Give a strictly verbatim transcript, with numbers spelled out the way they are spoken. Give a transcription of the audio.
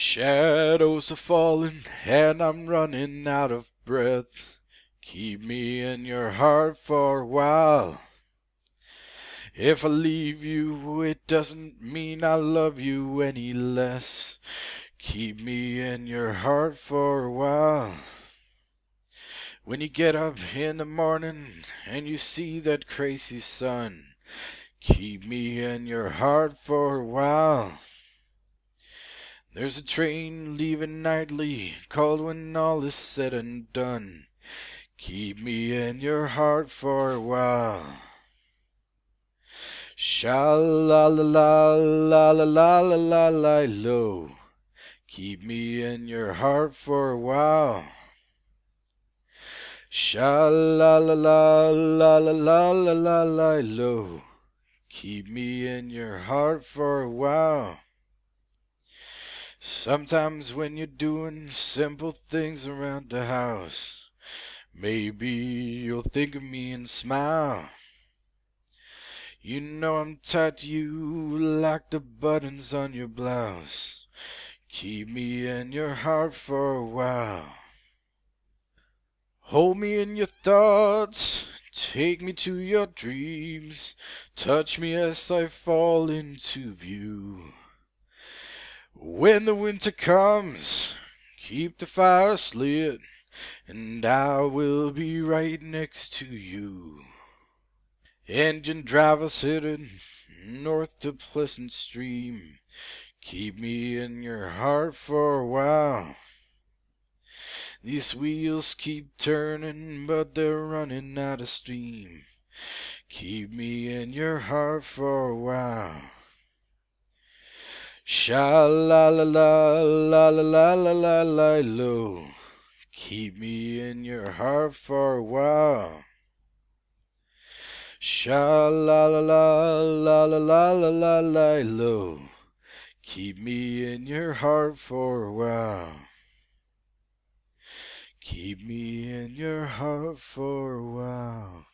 Shadows are falling and I'm running out of breath. Keep me in your heart for a while. If I leave you, it doesn't mean I love you any less. Keep me in your heart for a while. When you get up in the morning and you see that crazy sun, keep me in your heart for a while. There's a train leaving nightly, called when all is said and done. Keep me in your heart for a while. Sha la la la la la la la la la lo. Keep me in your heart for a while. Sha la la la la la la la la la lo. Keep me in your heart for a while. Sometimes when you're doing simple things around the house, maybe you'll think of me and smile. You know I'm tied to you like the buttons on your blouse. Keep me in your heart for a while. Hold me in your thoughts, take me to your dreams, touch me as I fall into view. When the winter comes, keep the fire lit, and I will be right next to you. Engine drivers headed north to Pleasant Stream, keep me in your heart for a while. These wheels keep turning, but they're running out of steam. Keep me in your heart for a while. Sha la la la la la la la la la lo. Keep me in your heart for a while. Sha la la la la la la la la la lo. Keep me in your heart for a while. Keep me in your heart for a while.